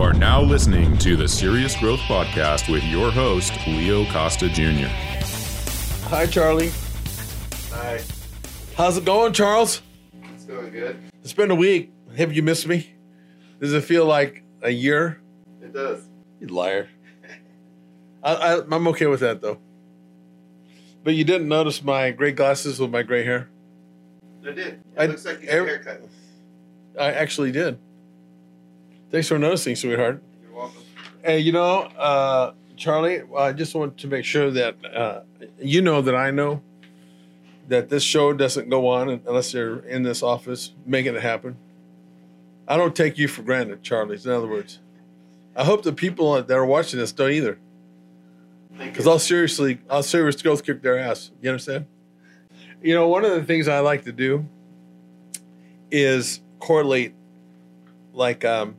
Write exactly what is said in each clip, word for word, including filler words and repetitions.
are now listening to the Serious Growth Podcast with your host, Leo Costa Junior Hi, Charlie. Hi. How's it going, Charles? It's going good. It's been a week. Have you missed me? Does it feel like a year? It does. You liar. I, I, I'm okay with that, though. But you didn't notice my gray glasses with my gray hair? I did. It I- looks like you got a every- haircut. I actually did. Thanks for noticing, sweetheart. You're welcome. Hey, you know, uh, Charlie, I just want to make sure that uh, you know that I know that this show doesn't go on unless they're in this office making it happen. I don't take you for granted, Charlie, in other words. I hope the people that are watching this don't either. Thank Because you. I'll seriously, I'll serious growth kick their ass. You understand? You know, one of the things I like to do is correlate, like, um,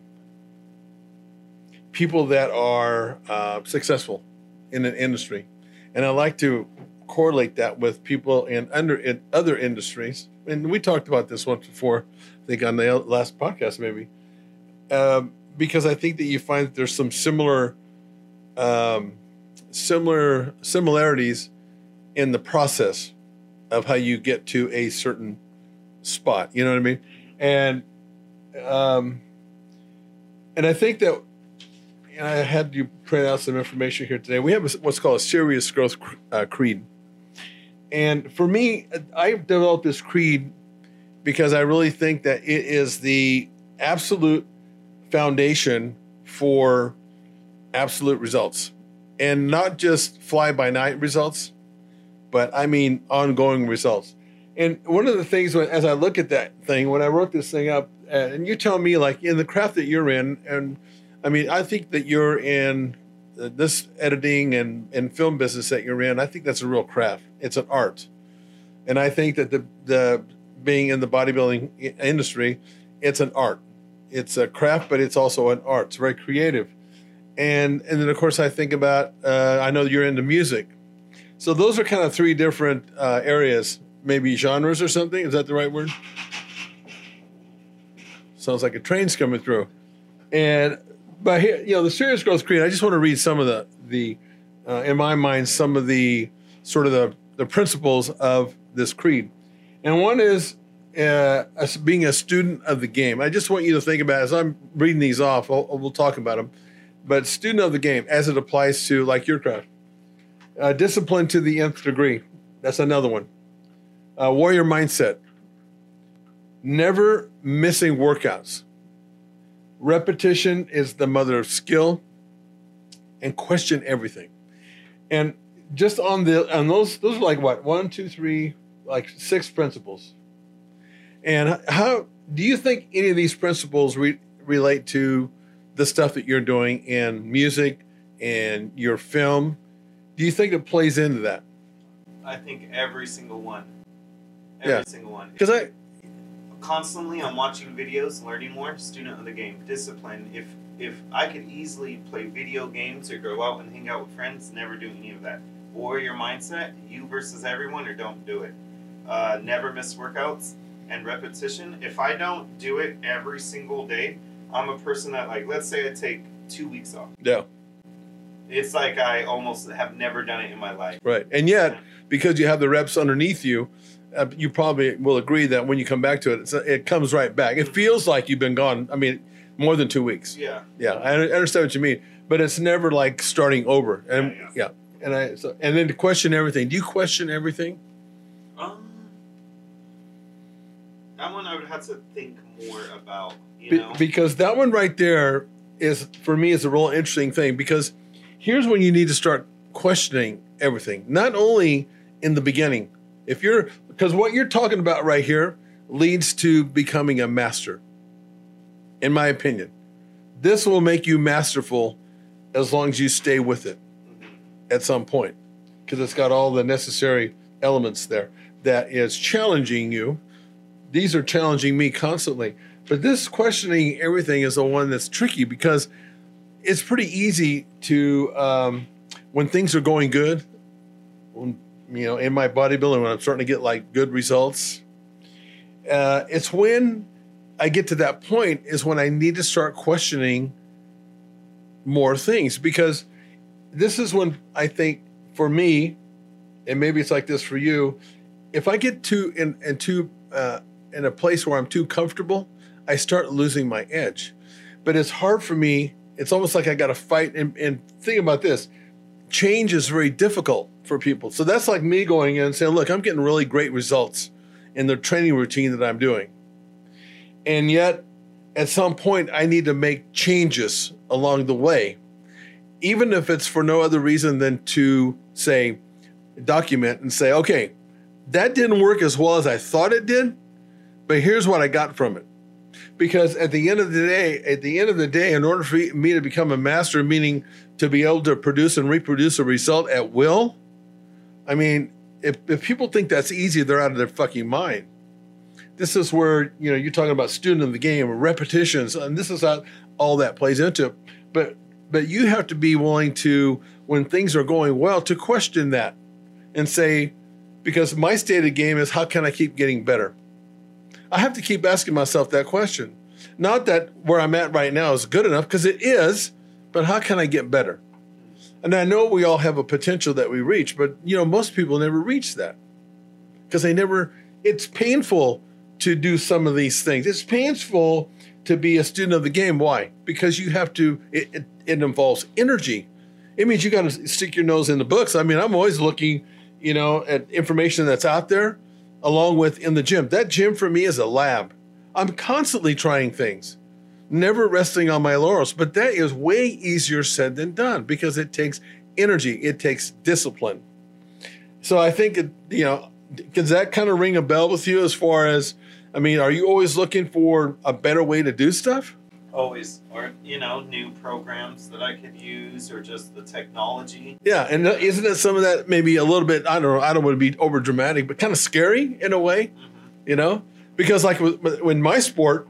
people that are uh, successful in an industry. And I like to correlate that with people in under in other industries. And we talked about this once before, I think on the last podcast maybe, um, because I think that you find that there's some similar, um, similar similarities in the process of how you get to a certain spot. You know what I mean? And um, and I think that. And I had you print out some information here today. We have a, what's called a serious growth uh, creed. And for me, I've developed this creed because I really think that it is the absolute foundation for absolute results. And not just fly-by-night results, but I mean ongoing results. And one of the things, when, as I look at that thing, when I wrote this thing up, uh, and you tell me, like, in the craft that you're in, and I mean, I think that you're in uh, this editing and, and film business that you're in. I think that's a real craft. It's an art. And I think that the the being in the bodybuilding i- industry, it's an art. It's a craft, but it's also an art. It's very creative. And and then, of course, I think about, uh, I know you're into music. So those are kind of three different uh, areas, maybe genres or something. Is that the right word? Sounds like a train's coming through. And But here, you know, the Serious Growth Creed, I just want to read some of the, the uh, in my mind, some of the sort of the, the principles of this creed. And one is uh, as being a student of the game. I just want you to think about, as I'm reading these off, I'll, we'll talk about them. But student of the game, as it applies to, like, your craft. Uh, discipline to the nth degree. That's another one. Uh, warrior mindset. Never missing workouts. Repetition is the mother of skill, and question everything. And just on the on those those are like what one, two, three, like six principles. And how do you think any of these principles re- relate to the stuff that you're doing in music and your film? Do you think it plays into that? I think every single one. Every Yeah. single one. Because I Constantly, I'm watching videos, learning more. Student of the game, discipline. If if I could easily play video games or go out and hang out with friends, never do any of that. Warrior mindset, you versus everyone, or don't do it. Uh, never miss workouts and repetition. If I don't do it every single day, I'm a person that, like, let's say I take two weeks off. yeah, It's like I almost have never done it in my life. right. And yet, because you have the reps underneath you, uh, you probably will agree that when you come back to it, it's, it comes right back. It feels like you've been gone. I mean, more than two weeks. Yeah. Yeah, I I understand what you mean, but it's never like starting over. And yeah, Yeah, and I so, and then to question everything. Do you question everything? Um, that one I would have to think more about. You Be- know. because that one right there is, for me, is a real interesting thing. Because here's when you need to start questioning everything. Not only in the beginning, if you're because what you're talking about right here leads to becoming a master. In my opinion, this will make you masterful as long as you stay with it at some point, because it's got all the necessary elements there that is challenging you. These are challenging me constantly. But this questioning everything is the one that's tricky, because it's pretty easy to, um, when things are going good, when, you know, in my bodybuilding, when I'm starting to get like good results, uh, it's when I get to that point is when I need to start questioning more things, because this is when I think for me, and maybe it's like this for you, if I get too in, in too uh, in a place where I'm too comfortable, I start losing my edge. But it's hard for me. It's almost like I got to fight. And, and think about this. Change is very difficult for people. So that's like me going in and saying, look, I'm getting really great results in the training routine that I'm doing. And yet, at some point, I need to make changes along the way, even if it's for no other reason than to say, document and say, okay, that didn't work as well as I thought it did, but here's what I got from it. Because at the end of the day, at the end of the day, in order for me to become a master, meaning to be able to produce and reproduce a result at will, I mean, if, if people think that's easy, they're out of their fucking mind. This is where, you know, you're talking about student of the game, repetitions, and this is how all that plays into it. But, but you have to be willing to, when things are going well, to question that and say, because my state of game is, how can I keep getting better? I have to keep asking myself that question. Not that where I'm at right now is good enough, because it is, but how can I get better? And I know we all have a potential that we reach, but, you know, most people never reach that because they never, it's painful to do some of these things. It's painful to be a student of the game. Why? Because you have to, it, it, it involves energy. It means you got to stick your nose in the books. I mean, I'm always looking, you know, at information that's out there, along with in the gym. That gym for me is a lab. I'm constantly trying things, never resting on my laurels. But that is way easier said than done because it takes energy. It takes discipline. So I think, it, you know, does that kind of ring a bell with you as far as, I mean, are you always looking for a better way to do stuff? Always. Or, you know, new programs that I could use, or just the technology. Yeah, and isn't it some of that maybe a little bit, I don't know, I don't want to be over dramatic, but kind of scary in a way, mm-hmm. you know? Because like in my sport,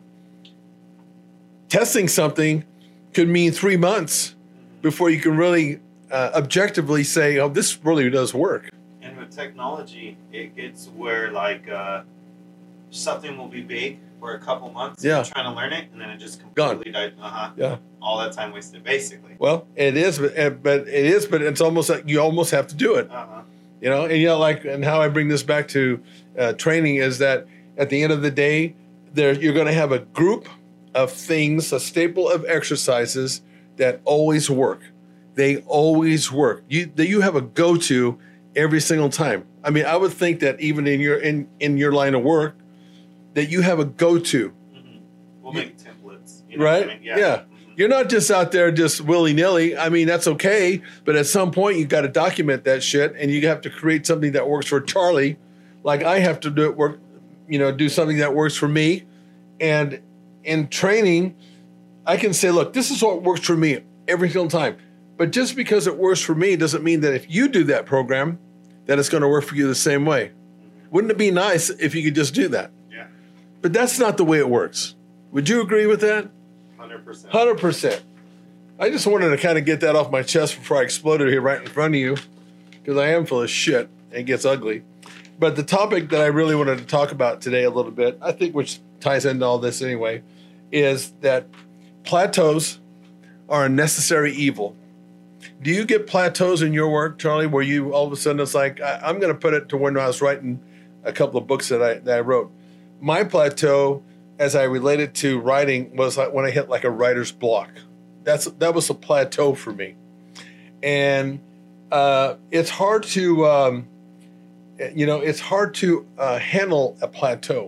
testing something could mean three months mm-hmm. before you can really uh, objectively say, oh, this really does work. And with technology, it gets where like uh, something will be big for a couple months. Yeah. You're trying to learn it, and then it just completely died. Uh-huh. Yeah. All that time wasted, basically. Well, it is, but, but it is, but it's almost like you almost have to do it. Uh-huh. You know, and you know, like, and how I bring this back to uh, training is that at the end of the day, there you're going to have a group of things, a staple of exercises that always work. They always work. You that you have a go-to every single time. I mean, I would think that even in your in, in your line of work, that you have a go-to. Mm-hmm. We'll you, make templates. You know right? I mean? Yeah. yeah. Mm-hmm. You're not just out there just willy-nilly. I mean, that's okay. But at some point, you got to document that shit, and you have to create something that works for Charlie. Like I have to do it work, you know, do something that works for me. And in training, I can say, look, this is what works for me every single time. But just because it works for me doesn't mean that if you do that program, that it's going to work for you the same way. Wouldn't it be nice if you could just do that? Yeah. But that's not the way it works. Would you agree with that? one hundred percent. one hundred percent. I just wanted to kind of get that off my chest before I exploded here right in front of you, because I am full of shit and it gets ugly. But the topic that I really wanted to talk about today a little bit, I think which ties into all this anyway, is that plateaus are a necessary evil. Do you get plateaus in your work, Charlie, where you all of a sudden it's like, I, I'm going to put it to when I was writing a couple of books that I that I wrote. My plateau, as I related to writing, was like when I hit like a writer's block. That's that was a plateau for me, and uh, it's hard to, um, you know, it's hard to uh, handle a plateau.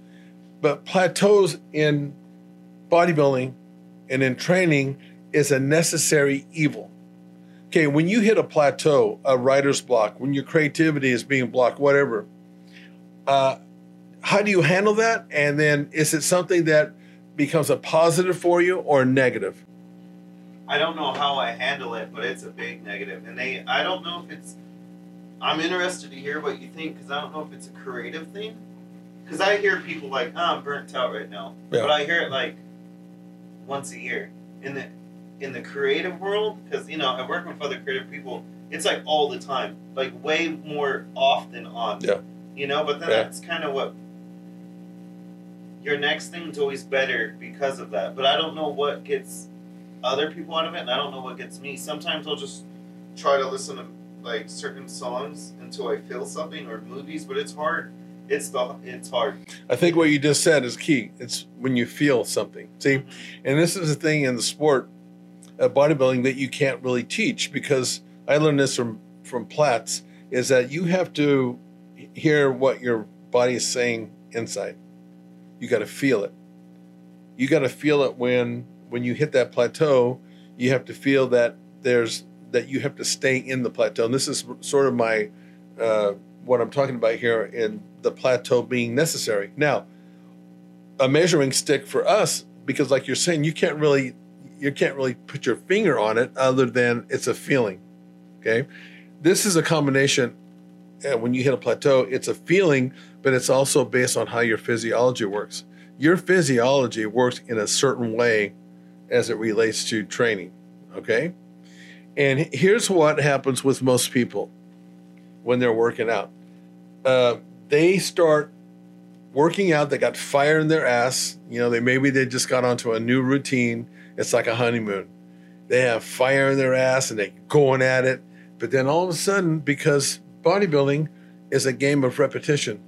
But plateaus in bodybuilding and in training is a necessary evil. Okay, when you hit a plateau, a writer's block, when your creativity is being blocked, whatever, uh, how do you handle that? And then is it something that becomes a positive for you or negative? I don't know how I handle it, but it's a big negative. And they, I don't know if it's, I'm interested to hear what you think, because I don't know if it's a creative thing. Because I hear people like, oh, I'm burnt out right now. Yeah. But I hear it like once a year. In the in the creative world, because, you know, I work with other creative people, it's like all the time. Like way more off than on. Yeah. You know, but then yeah. that's kind of what, your next thing's always better because of that. But I don't know what gets other people out of it, and I don't know what gets me. Sometimes I'll just try to listen to like certain songs until I feel something, or movies, but it's hard. It's the it's hard. I think what you just said is key. It's when you feel something. See, and this is the thing in the sport of bodybuilding that you can't really teach, because I learned this from from Platts, is that you have to hear what your body is saying inside. You got to feel it. You got to feel it when when you hit that plateau. You have to feel that there's that you have to stay in the plateau. And this is sort of my uh, what I'm talking about here in the plateau being necessary. Now, a measuring stick for us, because like you're saying, you can't really you can't really put your finger on it other than it's a feeling. Okay, this is a combination. Uh, when you hit a plateau, it's a feeling, but it's also based on how your physiology works. Your physiology works in a certain way as it relates to training. Okay, and here's what happens with most people when they're working out. Uh, they start working out. They got fire in their ass. You know, they maybe they just got onto a new routine. It's like a honeymoon. They have fire in their ass and they're going at it. But then all of a sudden, because bodybuilding is a game of repetition,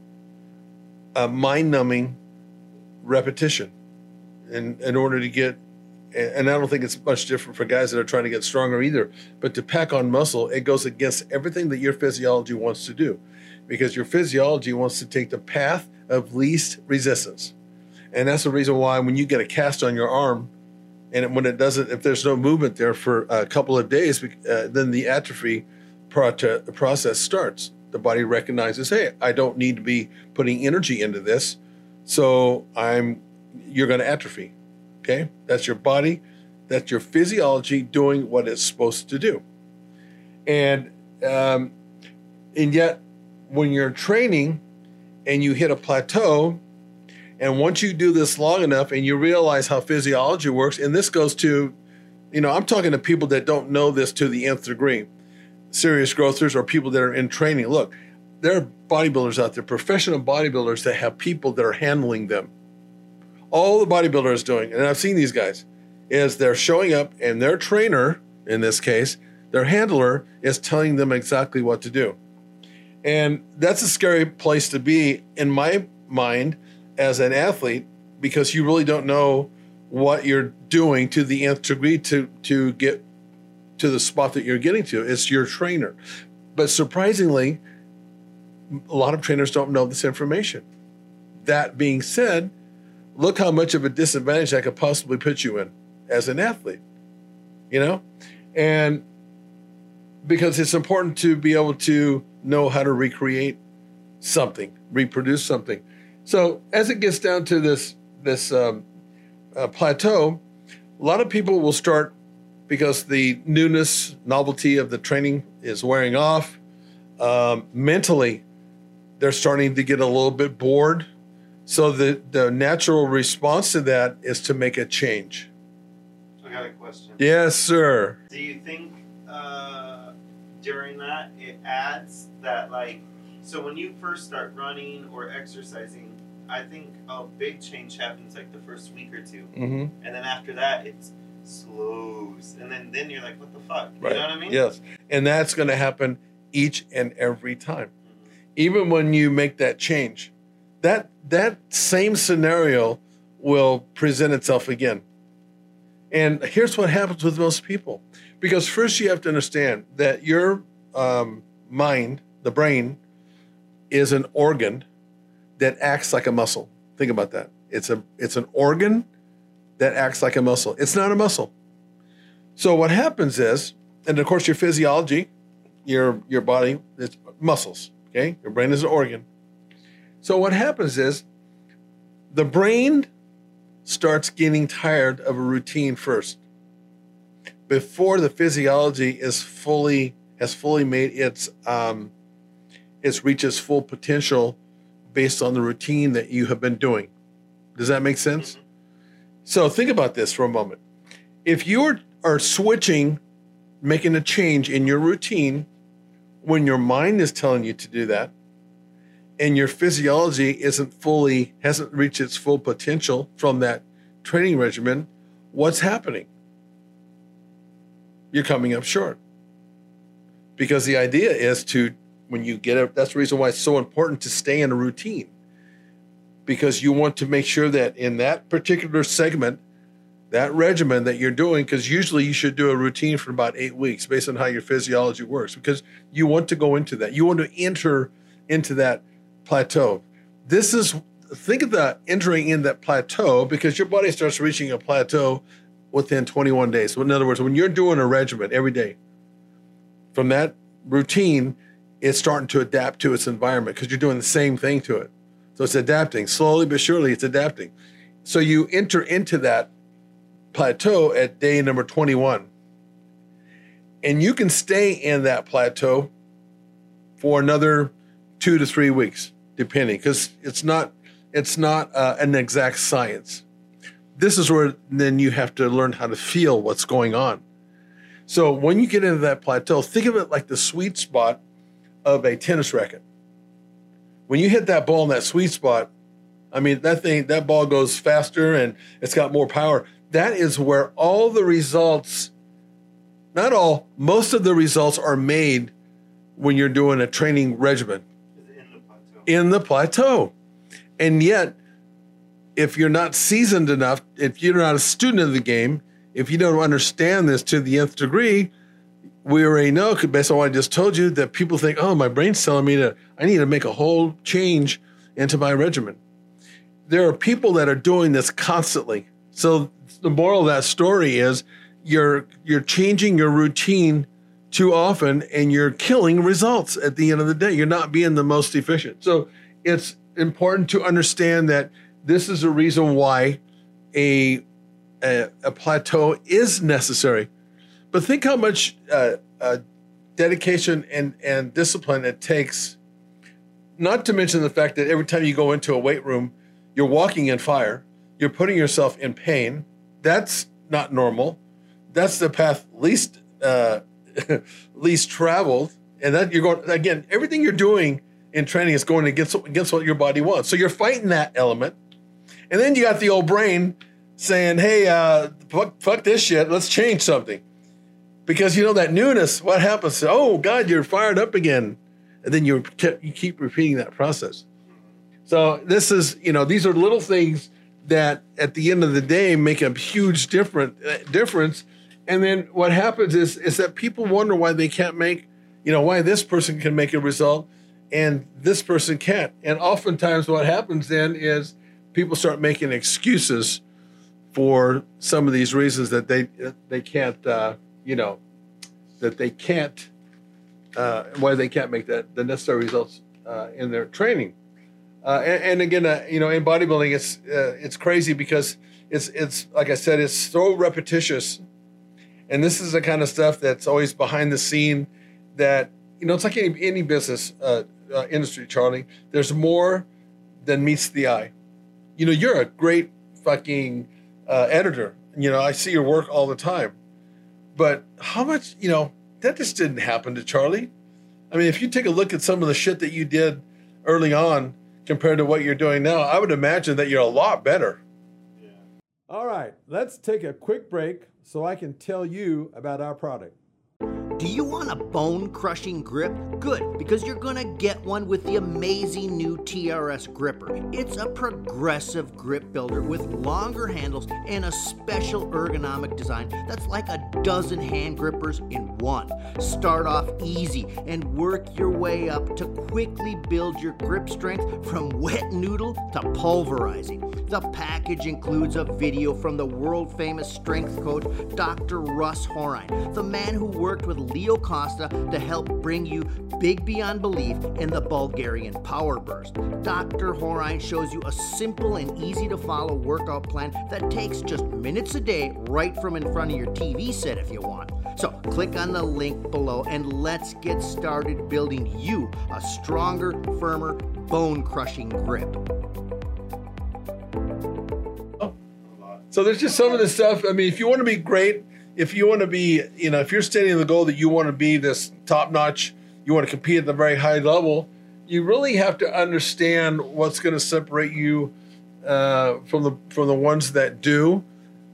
a mind-numbing repetition, in, in order to get, and I don't think it's much different for guys that are trying to get stronger either, but to pack on muscle, it goes against everything that your physiology wants to do, because your physiology wants to take the path of least resistance. And that's the reason why when you get a cast on your arm, and when it doesn't, if there's no movement there for a couple of days, uh, then the atrophy process starts. The body recognizes, hey, I don't need to be putting energy into this, so I'm. You're going to atrophy. Okay, that's your body, that's your physiology doing what it's supposed to do, and um, and yet when you're training and you hit a plateau. And once you do this long enough and you realize how physiology works, and this goes to, you know, I'm talking to people that don't know this to the nth degree, serious growthers or people that are in training. Look, there are bodybuilders out there, professional bodybuilders that have people that are handling them. All the bodybuilder is doing, and I've seen these guys, is they're showing up and their trainer, in this case, their handler is telling them exactly what to do. And that's a scary place to be in my mind, as an athlete, because you really don't know what you're doing to the nth degree to, to get to the spot that you're getting to. It's your trainer. But surprisingly, a lot of trainers don't know this information. That being said, look how much of a disadvantage that could possibly put you in as an athlete, you know? And because it's important to be able to know how to recreate something, reproduce something. So as it gets down to this this um, uh, plateau, a lot of people will start, because the newness, novelty of the training is wearing off. Um, mentally, they're starting to get a little bit bored. So the, the natural response to that is to make a change. I got a question. Yes, sir. Do you think uh, during that it adds that, like, so when you first start running or exercising, I think a big change happens like the first week or two. Mm-hmm. And then after that, it slows. And then, then you're like, what the fuck? You Right. know what I mean? Yes. And that's going to happen each and every time. Mm-hmm. Even when you make that change, that that same scenario will present itself again. And here's what happens with most people. Because first you have to understand that your um, mind, the brain, is an organ that acts like a muscle. Think about that. It's a it's an organ that acts like a muscle. It's not a muscle. So what happens is, and of course your physiology, your your body, it's muscles, okay? Your brain is an organ. So what happens is the brain starts getting tired of a routine first before the physiology is fully has fully made its um, its reaches full potential based on the routine that you have been doing. Does that make sense? Mm-hmm. So think about this for a moment. If you are, are switching, making a change in your routine when your mind is telling you to do that, and your physiology isn't fully, hasn't reached its full potential from that training regimen, what's happening? you're coming up short. Because the idea is to, when you get up, that's the reason why it's so important to stay in a routine. Because you want to make sure that in that particular segment, that regimen that you're doing, because usually you should do a routine for about eight weeks based on how your physiology works, because you want to go into that. You want to enter into that plateau. This is, think of the entering in that plateau, because your body starts reaching a plateau within twenty-one days. So in other words, when you're doing a regimen every day, from that routine, it's starting to adapt to its environment because you're doing the same thing to it. So it's adapting. Slowly but surely, it's adapting. So you enter into that plateau at day number twenty-one. And you can stay in that plateau for another two to three weeks, depending, because it's not, it's not uh, an exact science. This is where then you have to learn how to feel what's going on. So when you get into that plateau, think of it like the sweet spot of a tennis racket. When you hit that ball in that sweet spot, I mean, that thing, that ball goes faster and it's got more power. That is where all the results, not all, most of the results are made when you're doing a training regimen. In the plateau. In the plateau. And yet, if you're not seasoned enough, if you're not a student of the game, if you don't understand this to the nth degree, we already know, based on what I just told you, that people think, oh, my brain's telling me that I need to make a whole change into my regimen. There are people that are doing this constantly. So the moral of that story is you're you're changing your routine too often and you're killing results at the end of the day. You're not being the most efficient. So it's important to understand that this is a reason why a a, a plateau is necessary. But think how much uh, uh, dedication and, and discipline it takes, not to mention the fact that every time you go into a weight room, you're walking in fire, you're putting yourself in pain. That's not normal. That's the path least uh, least traveled. And that you're going, again, everything you're doing in training is going against, against what your body wants. So you're fighting that element. And then you got the old brain saying, hey, uh, fuck, fuck this shit, let's change something. Because, you know, that newness, what happens? Oh, God, you're fired up again. And then you you keep repeating that process. So this is, you know, these are little things that at the end of the day make a huge different uh, difference. And then what happens is, is that people wonder why they can't make, you know, why this person can make a result and this person can't. And oftentimes what happens then is people start making excuses for some of these reasons that they they can't, uh, you know, that they can't, uh, why they can't make that the necessary results uh, in their training. Uh, and, and again, uh, you know, in bodybuilding, it's uh, it's crazy because it's it's like I said, it's so repetitious, and this is the kind of stuff that's always behind the scene. That, you know, it's like any any business uh, uh, industry, Charlie. There's more than meets the eye. You know, you're a great fucking uh, editor. You know, I see your work all the time. But how much, you know, that just didn't happen to Charlie. I mean, if you take a look at some of the shit that you did early on compared to what you're doing now, I would imagine that you're a lot better. Yeah. All right, let's take a quick break so I can tell you about our product. Do you want a bone-crushing grip? Good, because you're gonna get one with the amazing new T R S gripper. It's a progressive grip builder with longer handles and a special ergonomic design that's like a dozen hand grippers in one. Start off easy and work your way up to quickly build your grip strength from wet noodle to pulverizing. The package includes a video from the world-famous strength coach, Doctor Russ Horine, the man who worked with Leo Costa to help bring you big beyond belief in the Bulgarian Power Burst. Doctor Horine shows you a simple and easy to follow workout plan that takes just minutes a day right from in front of your T V set if you want. So click on the link below and let's get started building you a stronger, firmer, bone-crushing grip. So there's just some of this stuff. I mean, if you want to be great, if you want to be, you know, if you're stating the goal that you want to be this top notch, you want to compete at the very high level, you really have to understand what's going to separate you uh, from the from the ones that do.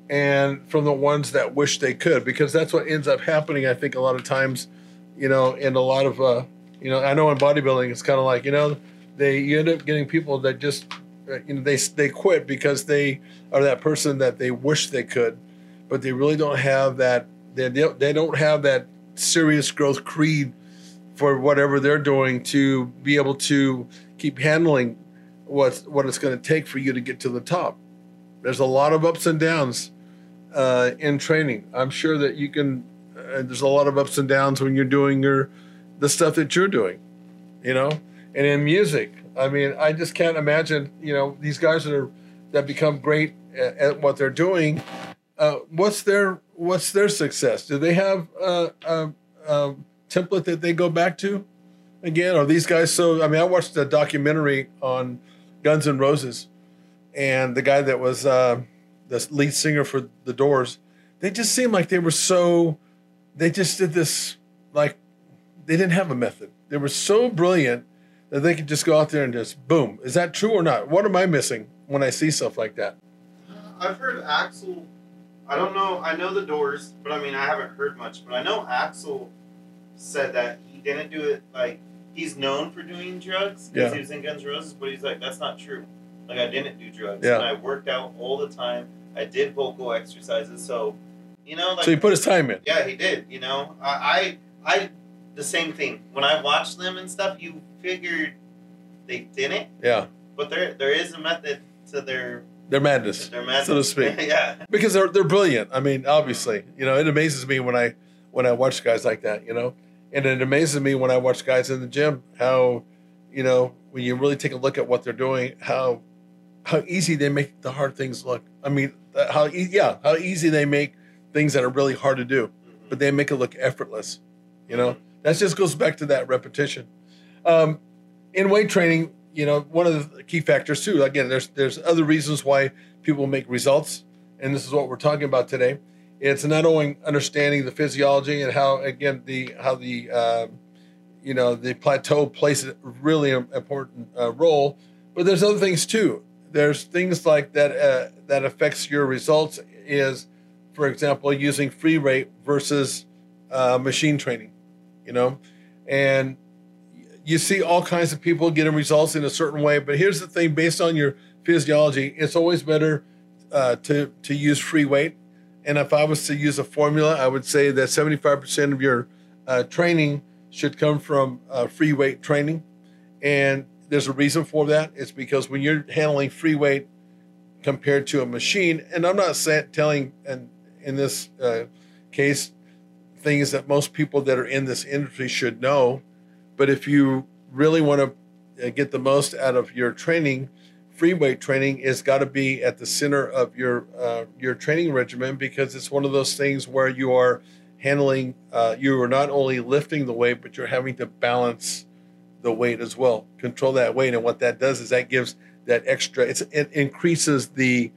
and from the ones that wish they could, because that's what ends up happening. I think a lot of times, you know, in a lot of, uh, you know, I know in bodybuilding, it's kind of like, you know, they, you end up getting people that just, uh, you know, they, they quit because they are that person that they wish they could, but they really don't have that, they, they don't have that serious growth creed for whatever they're doing to be able to keep handling what, what it's going to take for you to get to the top. There's a lot of ups and downs uh, in training. I'm sure that you can, uh, there's a lot of ups and downs when you're doing your, the stuff that you're doing, you know, and in music. I mean, I just can't imagine, you know, these guys that are, that become great at, at what they're doing. Uh, what's their, what's their success? Do they have a, a, a template that they go back to again? Are these guys so, I mean, I watched a documentary on Guns N' Roses, and the guy that was uh, the lead singer for The Doors, they just seemed like they were so, they just did this, like, they didn't have a method. They were so brilliant that they could just go out there and just, boom. Is that true or not? What am I missing when I see stuff like that? I've heard Axl, I don't know, I know The Doors, but I mean, I haven't heard much, but I know Axl said that he didn't do it, like, he's known for doing drugs because Yeah. he was in Guns N' Roses, but he's like, that's not true. Like, I didn't do drugs. Yeah. And I worked out all the time. I did vocal exercises. So, you know, like. So he put his time in. Yeah, he did. You know, I, I, I, the same thing. When I watched them and stuff, you figured they didn't. Yeah. But there, there is a method to their. Their madness, Their madness. so to speak. Yeah. Because they're, they're brilliant. I mean, obviously, you know, it amazes me when I, when I watch guys like that, you know, and it amazes me when I watch guys in the gym, how, you know, when you really take a look at what they're doing, how, how easy they make the hard things look. I mean, how e- yeah, how easy they make things that are really hard to do, but they make it look effortless. You know, that just goes back to that repetition. Um, in weight training, you know, one of the key factors too. Again, there's there's other reasons why people make results, and this is what we're talking about today. It's not only understanding the physiology and how, again, the how the uh, you know the plateau plays a really important uh, role, but there's other things too. There's things like that uh, that affects your results is, for example, using free rate versus uh, machine training, you know, and you see all kinds of people getting results in a certain way. But here's the thing: based on your physiology, it's always better uh, to to use free weight. And if I was to use a formula, I would say that seventy-five percent of your uh, training should come from uh, free weight training, and there's a reason for that. It's because when you're handling free weight compared to a machine, and I'm not saying, telling, and in this uh, case, things that most people that are in this industry should know, but if you really want to get the most out of your training, free weight training has got to be at the center of your uh, your training regimen, because it's one of those things where you are handling, uh, you are not only lifting the weight, but you're having to balance the weight as well, control that weight. And what that does is that gives that extra, it's, it increases the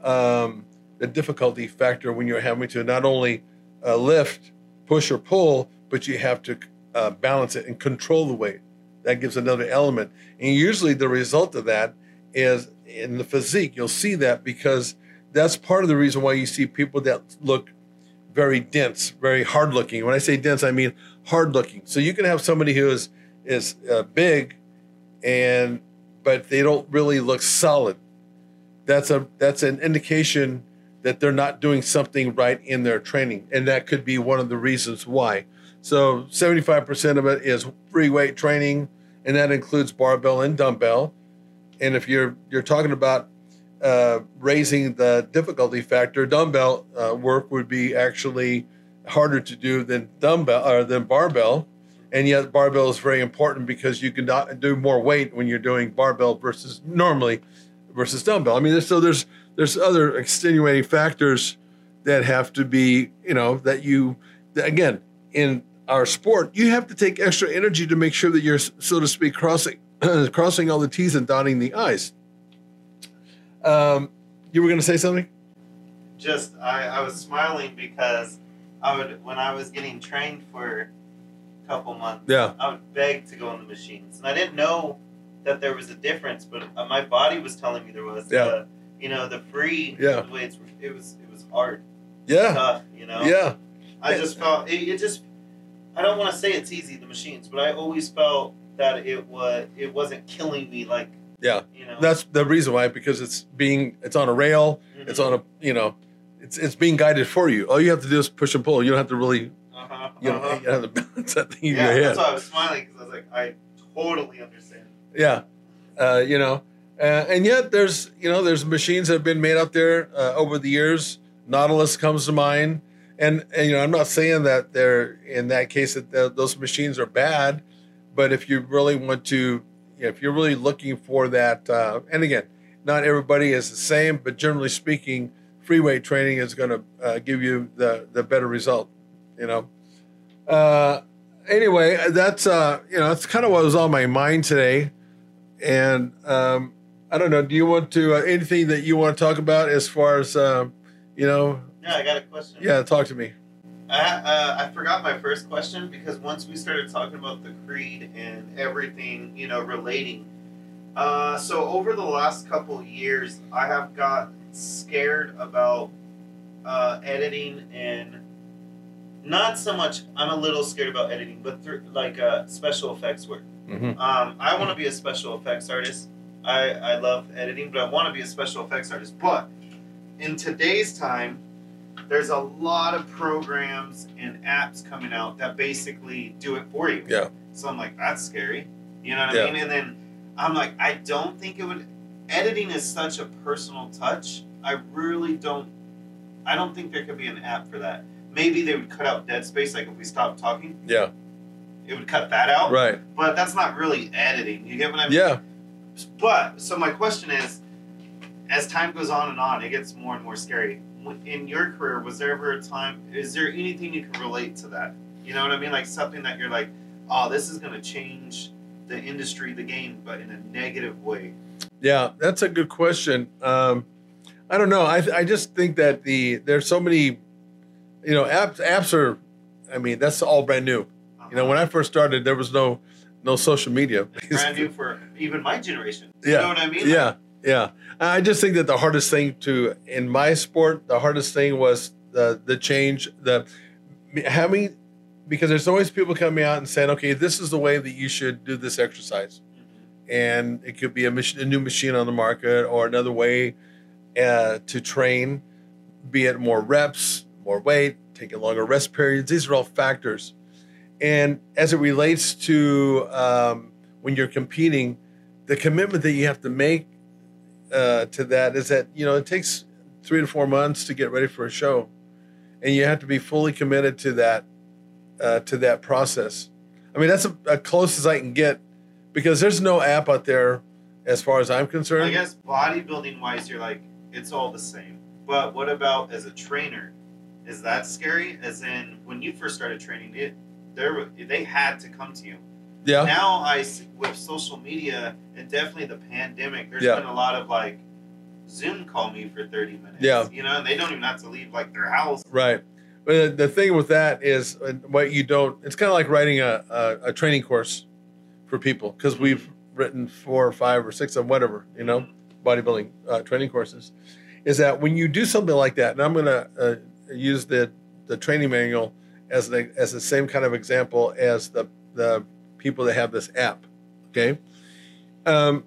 um, the difficulty factor when you're having to not only uh, lift, push or pull, but you have to uh, balance it and control the weight. That gives another element. And usually the result of that is in the physique. You'll see that because that's part of the reason why you see people that look very dense, very hard looking. When I say dense, I mean hard looking. So you can have somebody who is is uh, big, and but they don't really look solid. That's a that's an indication that they're not doing something right in their training, and that could be one of the reasons why. So seventy-five percent of it is free weight training, and that includes barbell and dumbbell. And if you're you're talking about uh, raising the difficulty factor, dumbbell uh, work would be actually harder to do than dumbbell or than barbell. And yet barbell is very important because you can not do more weight when you're doing barbell versus normally versus dumbbell. I mean, there's, so there's there's other extenuating factors that have to be, you know, that you, that again, in our sport, you have to take extra energy to make sure that you're, so to speak, crossing crossing all the T's and dotting the I's. Um, you were going to say something? Just, I, I was smiling because I would, when I was getting trained for couple months, yeah, I would beg to go on the machines, and I didn't know that there was a difference, but uh, my body was telling me there was. Yeah. The, you know, the free yeah. weights. It was it was was hard, Yeah. tough. You know. Yeah. I just felt it, it just. I don't want to say it's easy, the machines, but I always felt that it was it wasn't killing me like. Yeah. You know. That's the reason why, because it's being it's on a rail, Mm-hmm. it's on a you know, it's it's being guided for you. All you have to do is push and pull. You don't have to really Uh-huh, you know uh-huh. you don't have to balance that thing in Yeah, your head. that's why I was smiling because I was like, I totally understand. Yeah, uh, you know, uh, and yet there's you know there's machines that have been made out there uh, over the years. Nautilus comes to mind, and, and you know I'm not saying that they're in that case that the, those machines are bad, but if you really want to, if you're really looking for that, uh, and again, not everybody is the same, but generally speaking, free weight training is going to uh, give you the the better result. You know. Uh, anyway, that's uh, you know that's kind of what was on my mind today. And um, I don't know. Do you want to uh, anything that you want to talk about as far as uh, you know? Yeah, I got a question. Yeah, talk to me. I uh, I forgot my first question because once we started talking about the creed and everything, you know, relating. Uh, so over the last couple of years, I have got scared about uh, editing and not so much. I'm a little scared about editing, but through like uh, special effects work. Mm-hmm. Um, I want to be a special effects artist. I, I love editing, but I want to be a special effects artist. But in today's time, there's a lot of programs and apps coming out that basically do it for you. Yeah. So I'm like, that's scary. You know what Yeah. I mean? And then I'm like, I don't think it would. Editing is such a personal touch. I really don't. I don't think there could be an app for that. Maybe they would cut out dead space, like if we stopped talking. Yeah. It would cut that out. Right. But that's not really editing. You get what I mean? Yeah. But, so my question is, as time goes on and on, it gets more and more scary. In your career, was there ever a time, is there anything you can relate to that? You know what I mean? Like something that you're like, oh, this is going to change the industry, the game, but in a negative way. Yeah, that's a good question. Um, I don't know. I I just think that the there's so many, you know, apps apps are. I mean, that's all brand new. Uh-huh. You know, when I first started, there was no no social media. It's brand new for even my generation. You Yeah. know what I mean? Yeah, yeah. I just think that the hardest thing to in my sport, the hardest thing was the the change, the having, because there's always people coming out and saying, okay, this is the way that you should do this exercise, and it could be a, mach- a new machine on the market or another way uh, to train, be it more reps, more weight, taking longer rest periods. These are all factors. And as it relates to um, when you're competing, the commitment that you have to make uh, to that is that, you know, it takes three to four months to get ready for a show. And you have to be fully committed to that, uh, to that process. I mean, that's a, a close as I can get, because there's no app out there as far as I'm concerned. I guess bodybuilding wise, you're like, it's all the same. But what about as a trainer? Is that scary? As in, when you first started training, it there they had to come to you. Yeah. Now I see, with social media and definitely the pandemic, there's Yeah. been a lot of like Zoom call me for thirty minutes. Yeah. You know, and they don't even have to leave like their house. Right. But the thing with that is uh, what you don't, it's kind of like writing a, a, a training course for people, because we've written four or five or six of whatever, you know, bodybuilding uh, training courses, is that when you do something like that, and I'm going to uh, use the, the training manual as the, as the same kind of example as the, the people that have this app. Okay. Um,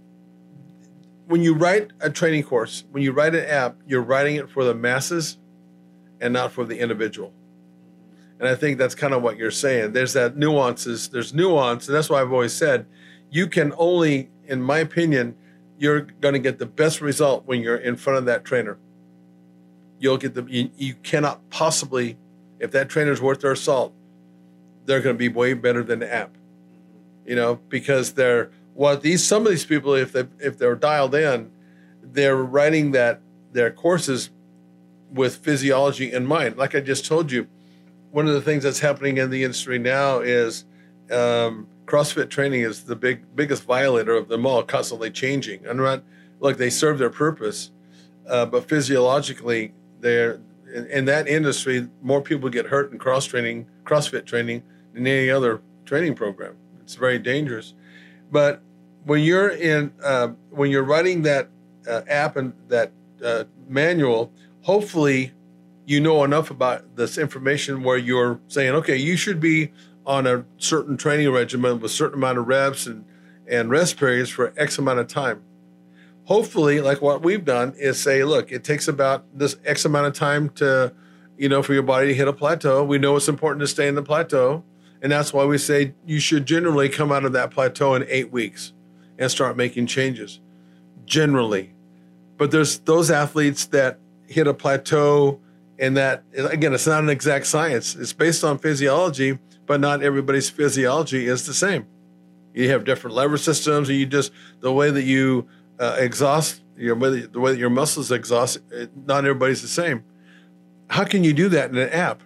when you write a training course, when you write an app, you're writing it for the masses and not for the individual. And I think that's kind of what you're saying. There's that nuances, there's nuance. And that's why I've always said, you can only, in my opinion, you're going to get the best result when you're in front of that trainer. You'll get the, you, you cannot possibly, if that trainer's worth their salt, they're going to be way better than the app, you know, because they're, what these, some of these people, if they, if they're dialed in, they're writing that, their courses with physiology in mind. Like I just told you, one of the things that's happening in the industry now is um, CrossFit training is the big biggest violator of them all, constantly changing. And not, look, they serve their purpose, uh, but physiologically, they're in, in that industry, more people get hurt in cross training, CrossFit training than any other training program. It's very dangerous. But when you're in, uh, when you're writing that uh, app and that uh, manual, hopefully you know enough about this information where you're saying, okay, you should be on a certain training regimen with a certain amount of reps and, and rest periods for X amount of time. Hopefully, like what we've done is say, look, it takes about this X amount of time to, you know, for your body to hit a plateau. We know it's important to stay in the plateau. And that's why we say you should generally come out of that plateau in eight weeks and start making changes, generally. But there's those athletes that hit a plateau, and that, again, it's not an exact science. It's based on physiology, but not everybody's physiology is the same. You have different lever systems, and you just, the way that you uh, exhaust, your, the way that your muscles exhaust, not everybody's the same. How can you do that in an app?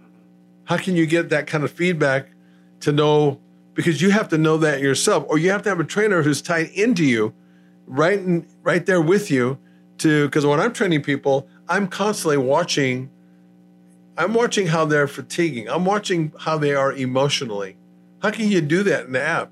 How can you get that kind of feedback to know, because you have to know that yourself, or you have to have a trainer who's tied into you, right in, right there with you, to, because when I'm training people, I'm constantly watching, I'm watching how they're fatiguing. I'm watching how they are emotionally. How can you do that in the app?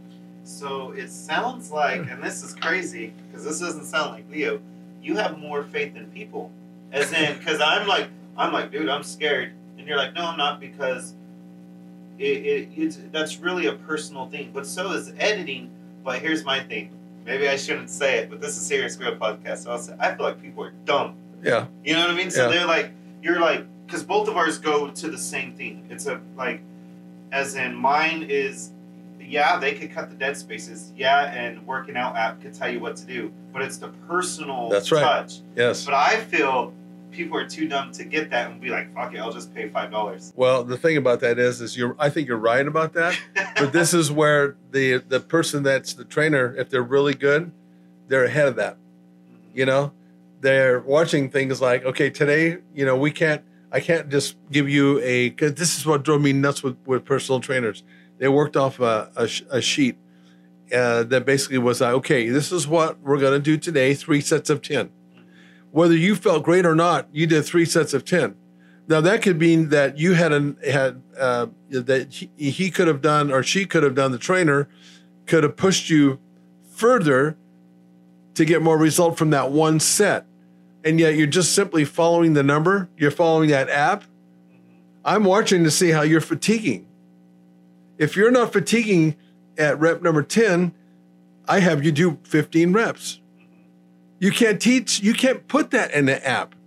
So it sounds like, and this is crazy, because this doesn't sound like Leo, you have more faith in people. As in, because I'm like, I'm like, dude, I'm scared. And you're like, no, I'm not, because it, it it's, that's really a personal thing. But so is editing. But here's my thing. Maybe I shouldn't say it, but this is Serious Growth Podcast. So I'll say, I feel like people are dumb. Yeah. You know what I mean? So yeah. they're like, you're like, because both of ours go to the same thing. It's a, like, as in mine is, yeah, they could cut the dead spaces. Yeah, and working out app could tell you what to do. But it's the personal That's right. touch. Yes. But I feel people are too dumb to get that and be like, fuck it, I'll just pay five dollars. Well, the thing about that is, is you're, I think you're right about that. But this is where the the person that's the trainer, if they're really good, they're ahead of that. Mm-hmm. You know, they're watching things like, okay, today, you know, we can't, I can't just give you a, because this is what drove me nuts with, with personal trainers. They worked off a, a, a sheet uh, that basically was like, okay, this is what we're going to do today, three sets of ten. Whether you felt great or not, you did three sets of ten. Now that could mean that you had an, had uh, that he, he could have done, or she could have done, the trainer could have pushed you further to get more result from that one set. And yet you're just simply following the number. You're following that app. I'm watching to see how you're fatiguing. If you're not fatiguing at rep number ten, I have you do fifteen reps. You can't teach, you can't put that in the app.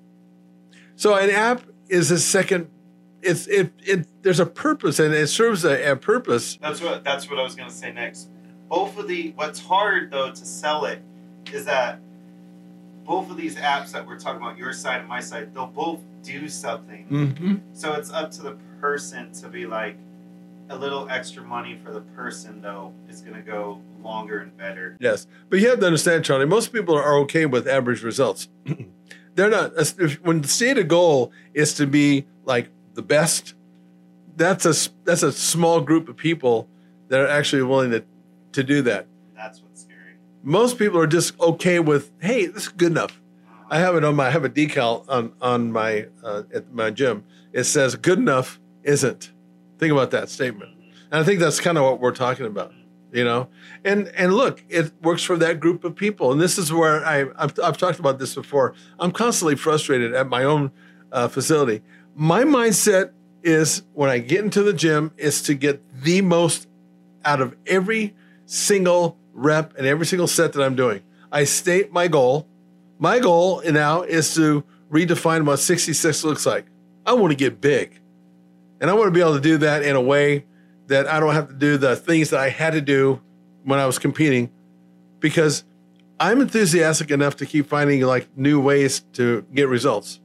So an app is a second, it's it it there's a purpose, and it serves a, a purpose. That's what that's what I was gonna say next. Both of the what's hard though to sell it is that both of these apps that we're talking about, your side and my side, they'll both do something. Mm-hmm. So it's up to the person to be like, a little extra money for the person though is gonna go longer and better. Yes, but you have to understand, Charlie, most people are okay with average results. They're not, if, when the stated goal is to be like the best, that's a, that's a small group of people that are actually willing to, to do that. That's what's scary. Most people are just okay with, hey, this is good enough. Uh-huh. I have it on my, I have a decal on, on my, uh, at my gym. It says good enough isn't. Think about that statement. Mm-hmm. And I think that's kind of what we're talking about. You know, and and look, it works for that group of people. And this is where I, I've, I've talked about this before. I'm constantly frustrated at my own uh, facility. My mindset is when I get into the gym is to get the most out of every single rep and every single set that I'm doing. I state my goal. My goal now is to redefine what sixty-six looks like. I want to get big. And I want to be able to do that in a way that I don't have to do the things that I had to do when I was competing, because I'm enthusiastic enough to keep finding like new ways to get results.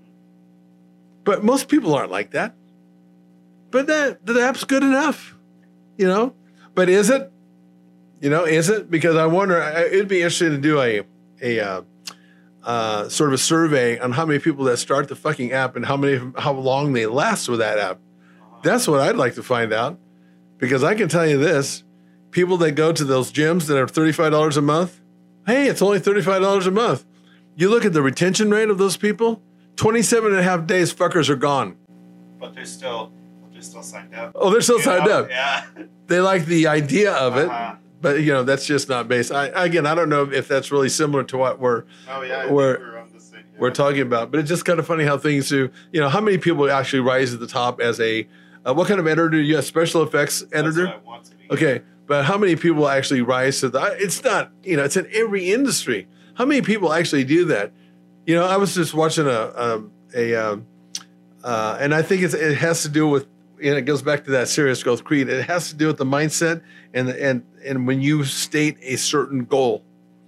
But most people aren't like that. But that the app's good enough, you know. But is it? You know, is it? Because I wonder. It'd be interesting to do a a uh, uh, sort of a survey on how many people that start the fucking app and how many how long they last with that app. That's what I'd like to find out. Because I can tell you this, people that go to those gyms that are thirty-five dollars a month, hey, it's only thirty-five dollars a month. You look at the retention rate of those people, twenty-seven and a half days, fuckers are gone. But they're still, they're still signed up. Oh, they're still You signed know? up. Yeah. They like the idea of it, Uh-huh. but you know, that's just not based. I, again, I don't know if that's really similar to what we're, Oh yeah, I we're think we're on the same. we're talking about. But it's just kind of funny how things do. You know, how many people actually rise to the top as a uh, what kind of editor? Do you have special effects editor? That's what I want to be. Okay, but how many people actually rise to the? It's not. You know, it's in every industry. How many people actually do that? You know, I was just watching a um, a, um, uh, and I think it's, it has to do with. And it goes back to that serious growth creed. It has to do with the mindset and and and when you state a certain goal.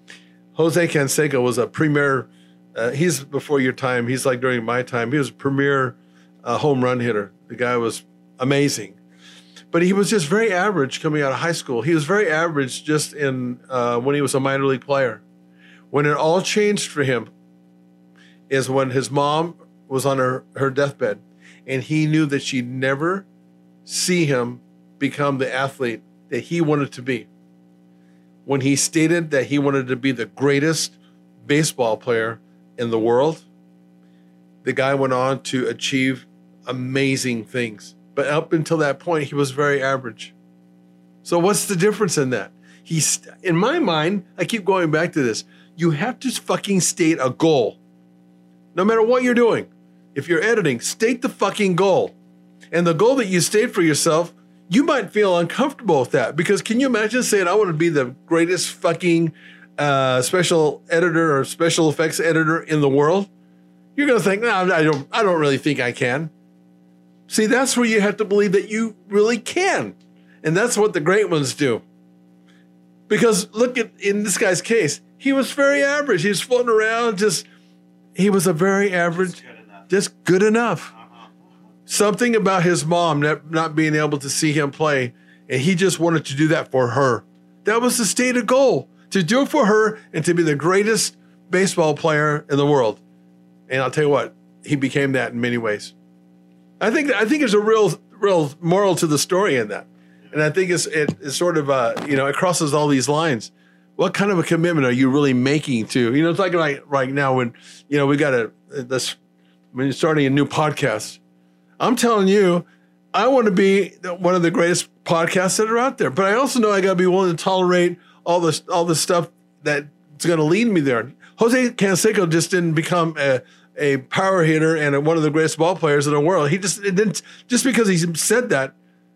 Jose Canseco was a premier. Uh, he's before your time. He's like during my time. He was a premier uh, home run hitter. The guy was amazing, but he was just very average coming out of high school. He was very average just in uh, when he was a minor league player. When it all changed for him is when his mom was on her, her deathbed. And he knew that she'd never see him become the athlete that he wanted to be. When he stated that he wanted to be the greatest baseball player in the world, the guy went on to achieve amazing things. But up until that point, he was very average. So what's the difference in that? He's, in my mind, I keep going back to this. You have to fucking state a goal, no matter what you're doing. If you're editing, state the fucking goal. And the goal that you state for yourself, you might feel uncomfortable with that. Because can you imagine saying, I want to be the greatest fucking uh, special editor or special effects editor in the world? You're going to think, no, I don't, I don't really think I can. See, that's where you have to believe that you really can. And that's what the great ones do. Because look at, in this guy's case, he was very average. He was floating around, just, he was a very average... Just good enough. Uh-huh. Something about his mom not, not being able to see him play, and he just wanted to do that for her. That was the stated goal, to do it for her and to be the greatest baseball player in the world. And I'll tell you what, he became that in many ways. I think I think there's a real real moral to the story in that, and I think it's it, it's sort of uh, you know, it crosses all these lines. What kind of a commitment are you really making to? You know, it's like right right now when you know we got a this. When you're starting a new podcast, I'm telling you, I want to be one of the greatest podcasts that are out there. But I also know I got to be willing to tolerate all this, all the stuff that's going to lead me there. Jose Canseco just didn't become a, a power hitter and a, one of the greatest ball players in the world. He just it didn't just because he said that.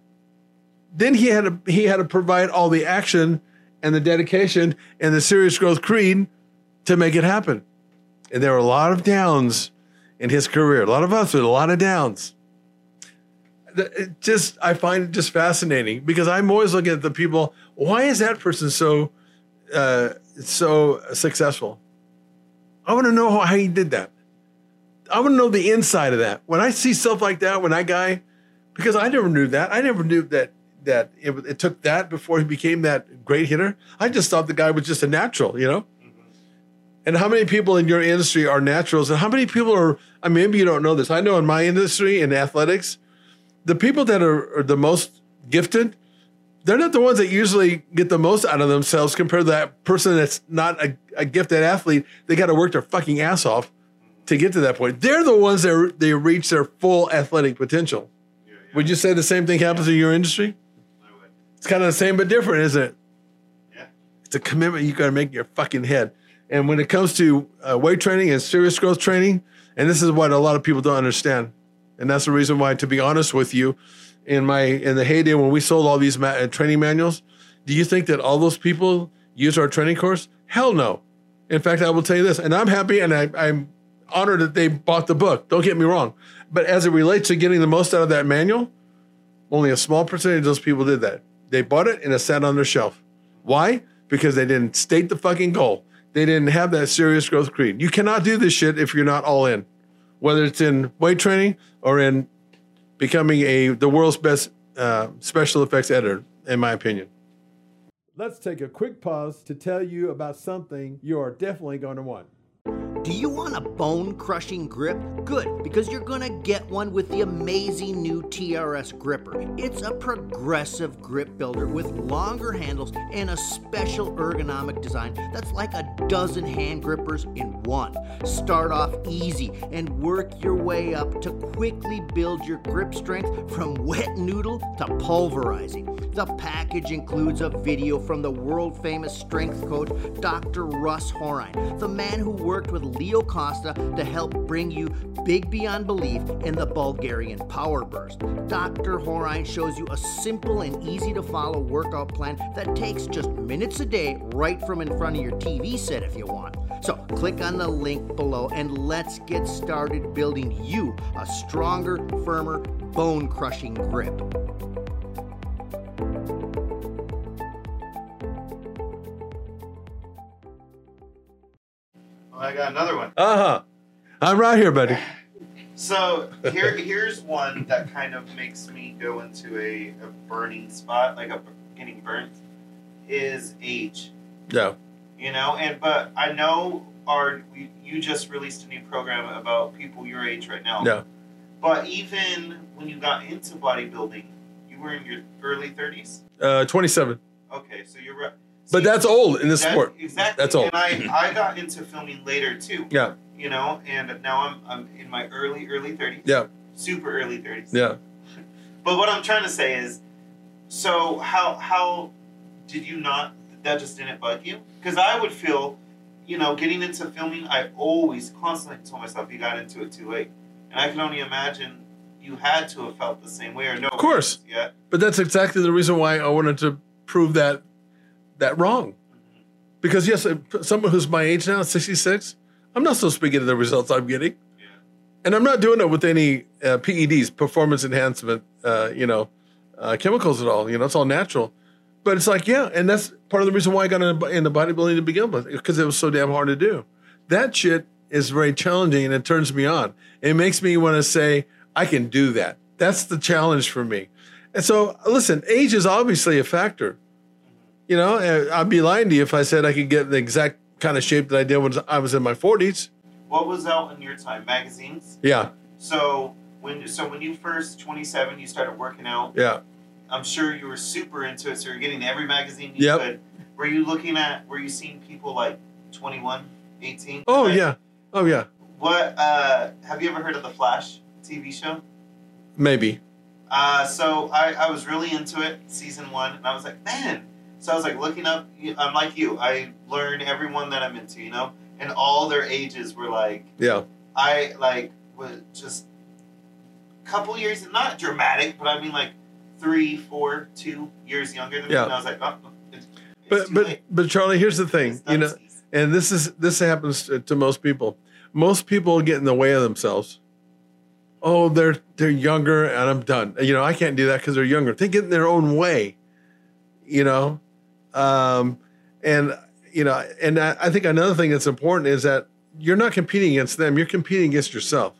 Then he had to he had to provide all the action and the dedication and the serious growth creed to make it happen. And there were a lot of downs in his career, a lot of ups with a lot of downs. It just, I find it just fascinating because I'm always looking at the people. Why is that person so, uh, so successful? I want to know how, how he did that. I want to know the inside of that. When I see stuff like that, when that guy, because I never knew that. I never knew that that it, it took that before he became that great hitter. I just thought the guy was just a natural, you know. And how many people in your industry are naturals? And how many people are, I mean, maybe you don't know this. I know in my industry, in athletics, the people that are, are the most gifted, they're not the ones that usually get the most out of themselves compared to that person that's not a, a gifted athlete. They got to work their fucking ass off to get to that point. They're the ones that they reach their full athletic potential. Yeah, yeah. Would you say the same thing happens yeah. in your industry? I would. It's kind of the same but different, isn't it? Yeah. It's a commitment you got to make in your fucking head. And when it comes to uh, weight training and serious growth training, and this is what a lot of people don't understand, and that's the reason why, to be honest with you, in my in the heyday when we sold all these ma- uh, training manuals, do you think that all those people used our training course? Hell no. In fact, I will tell you this, and I'm happy and I, I'm honored that they bought the book. Don't get me wrong. But as it relates to getting the most out of that manual, only a small percentage of those people did that. They bought it and it sat on their shelf. Why? Because they didn't state the fucking goal. They didn't have that serious growth creed. You cannot do this shit if you're not all in, whether it's in weight training or in becoming a the world's best uh, special effects editor, in my opinion. Let's take a quick pause to tell you about something you are definitely going to want. Do you want a bone-crushing grip? Good, because you're going to get one with the amazing new T R S gripper. It's a progressive grip builder with longer handles and a special ergonomic design that's like a dozen hand grippers in one. Start off easy and work your way up to quickly build your grip strength from wet noodle to pulverizing. The package includes a video from the world-famous strength coach, Doctor Russ Horine, the man who worked with Leo Costa to help bring you big beyond belief in the Bulgarian Power Burst. Doctor Horine shows you a simple and easy to follow workout plan that takes just minutes a day right from in front of your T V set if you want. So click on the link below and let's get started building you a stronger, firmer, bone-crushing grip. I got another one. Uh-huh. I'm right here, buddy. So here, here's one that kind of makes me go into a, a burning spot, like a getting burnt, is age. Yeah. You know, and but I know our we, you just released a new program about people your age right now. Yeah. But even when you got into bodybuilding, you were in your early thirties. Uh, twenty-seven. Okay, so you're right. But that's old in this That- sport. Exactly. That's old. And I, I got into filming later too. Yeah. You know, and now I'm I'm in my early early thirties. Yeah. Super early thirties. Yeah. But what I'm trying to say is, so how how did you not? That just didn't bug you? Because I would feel, you know, getting into filming, I always constantly told myself you got into it too late, and I can only imagine you had to have felt the same way, or no? Of course. Yeah. But that's exactly the reason why I wanted to prove that that wrong. Because yes, someone who's my age now, sixty-six, I'm not supposed to be getting the results I'm getting. Yeah. And I'm not doing it with any uh, P E Ds, performance enhancement, uh, you know, uh, chemicals at all. You know, it's all natural. But it's like, yeah, and that's part of the reason why I got into bodybuilding to begin with, because it was so damn hard to do. That shit is very challenging, and it turns me on. It makes me want to say, I can do that. That's the challenge for me. And so, listen, age is obviously a factor. You know, I'd be lying to you if I said I could get the exact kind of shape that I did when I was in my forties. What was out in your time? Magazines. Yeah, So when so when you first twenty-seven, you started working out. yeah. I'm sure you were super into it, so you're getting every magazine you Yep. could. Were you looking at? Were you seeing people like twenty-one, eighteen? Oh, Like, yeah. Oh, yeah. What? Uh, have you ever heard of the Flash T V show? Maybe. Uh, so I, I was really into it, season one, and I was like, man. So I was like looking up. I'm like you. I learn everyone that I'm into, you know, and all their ages were like. Yeah. I like was just a couple years, not dramatic, but I mean like three, four, two years younger than me. Yeah. And I was like, oh, it's, it's But too but late. but Charlie, here's the It's thing, you know, dunsies. and this is this happens to, to most people. Most people get in the way of themselves. Oh, they're they're younger, and I'm done. You know, I can't do that because they're younger. They get in their own way. You know, um, and you know, and I, I think another thing that's important is that you're not competing against them. You're competing against yourself.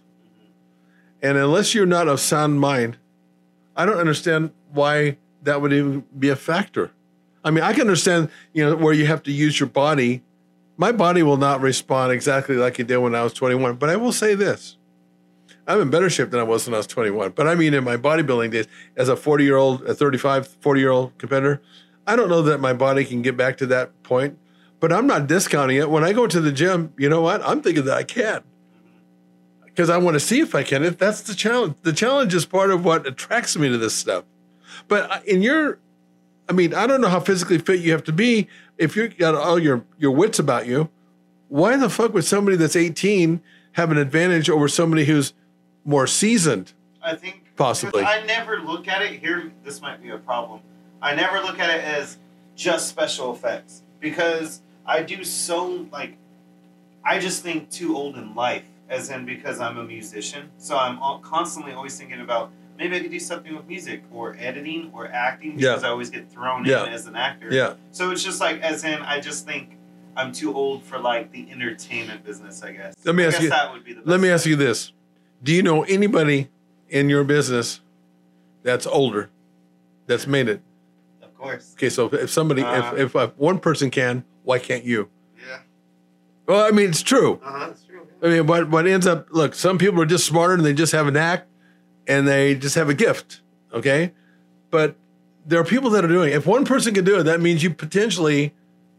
And unless you're not of sound mind, I don't understand why that would even be a factor. I mean, I can understand, you know, where you have to use your body. My body will not respond exactly like it did when I was twenty-one. But I will say this. I'm in better shape than I was when I was twenty-one. But I mean, in my bodybuilding days, as a forty-year-old, a thirty-five, forty-year-old competitor, I don't know that my body can get back to that point. But I'm not discounting it. When I go to the gym, you know what? I'm thinking that I can. Because I want to see if I can. If that's the challenge. The challenge is part of what attracts me to this stuff. But in your, I mean, I don't know how physically fit you have to be. If you've got all your, your wits about you, why the fuck would somebody that's eighteen have an advantage over somebody who's more seasoned? I think Possibly. because I never look at it here. This might be a problem. I never look at it as just special effects because I do so like. I just think too old in life, as in because I'm a musician. So I'm all, constantly always thinking about maybe I could do something with music or editing or acting because Yeah. I always get thrown Yeah. in as an actor. Yeah. So it's just like as in I just think I'm too old for like the entertainment business. I guess. Let me I ask guess you- That would be the best Let me way. ask you this. Do you know anybody in your business that's older, that's made it? Of course. Okay, so if somebody, Uh, if, if uh, one person can, why can't you? Yeah. Well, I mean, it's true. Uh huh. That's true. I mean, what what ends up, look, some people are just smarter and they just have a knack and they just have a gift, okay? But there are people that are doing it. If one person can do it, that means you potentially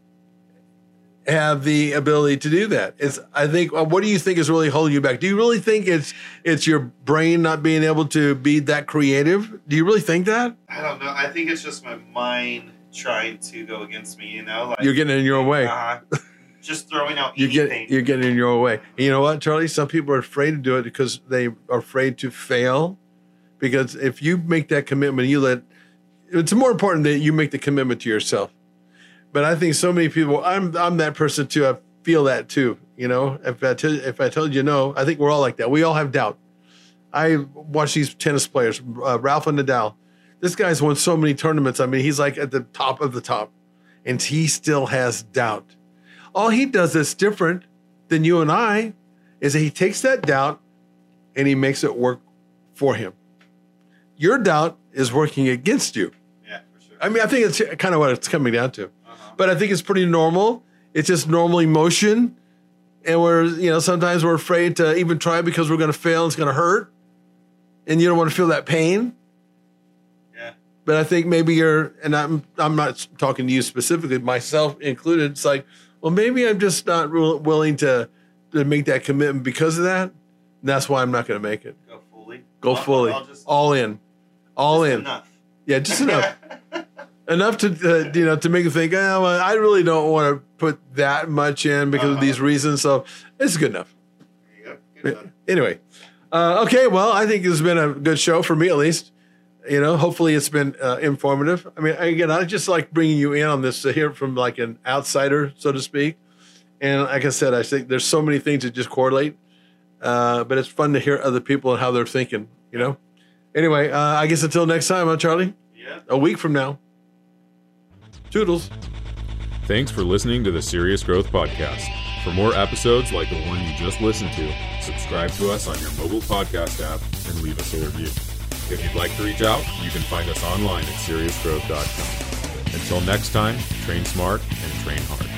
have the ability to do that. It's, I think, uh, what do you think is really holding you back? Do you really think it's it's your brain not being able to be that creative? Do you really think that? I don't know. I think it's just my mind trying to go against me. You know, like You're getting in your own way. Uh-huh. just throwing out you anything. get you're getting in your own way. And you know what, Charlie? Some people are afraid to do it because they are afraid to fail. Because if you make that commitment, you let it's more important that you make the commitment to yourself. But I think so many people, I'm I'm that person too. I feel that too. You know, if I tell if I told you no, I think we're all like that. We all have doubt. I watch these tennis players, uh, Rafa Nadal. This guy's won so many tournaments. I mean, he's like at the top of the top, and he still has doubt. All he does that's different than you and I is that he takes that doubt and he makes it work for him. Your doubt is working against you. Yeah, for sure. I mean, I think it's kind of what it's coming down to. Uh-huh. But I think it's pretty normal. It's just normal emotion. And we're, you know, sometimes we're afraid to even try because we're going to fail. It's going to hurt. And you don't want to feel that pain. Yeah. But I think maybe you're, and I'm I'm not talking to you specifically, myself included. It's like, well, maybe I'm just not real willing to, to make that commitment because of that. And that's why I'm not going to make it. Go fully. Go I'll, fully. I'll just, all in. All just in. Enough. Yeah, just enough. Enough to, uh, you know, to make you think, oh, well, I really don't want to put that much in because uh-huh. of these reasons. So it's good enough. There you go. Good enough. Anyway. Uh, okay, well, I think it's been a good show for me, at least. You know, hopefully it's been uh, informative. I mean, again, I just like bringing you in on this to hear from like an outsider, so to speak. And like I said, I think there's so many things that just correlate. Uh, but it's fun to hear other people and how they're thinking, you know? Anyway, uh, I guess until next time, huh, Charlie? Yeah. A week from now. Toodles. Thanks for listening to the Serious Growth Podcast. For more episodes like the one you just listened to, subscribe to us on your mobile podcast app and leave us a review. If you'd like to reach out, you can find us online at serious growth dot com. Until next time, train smart and train hard.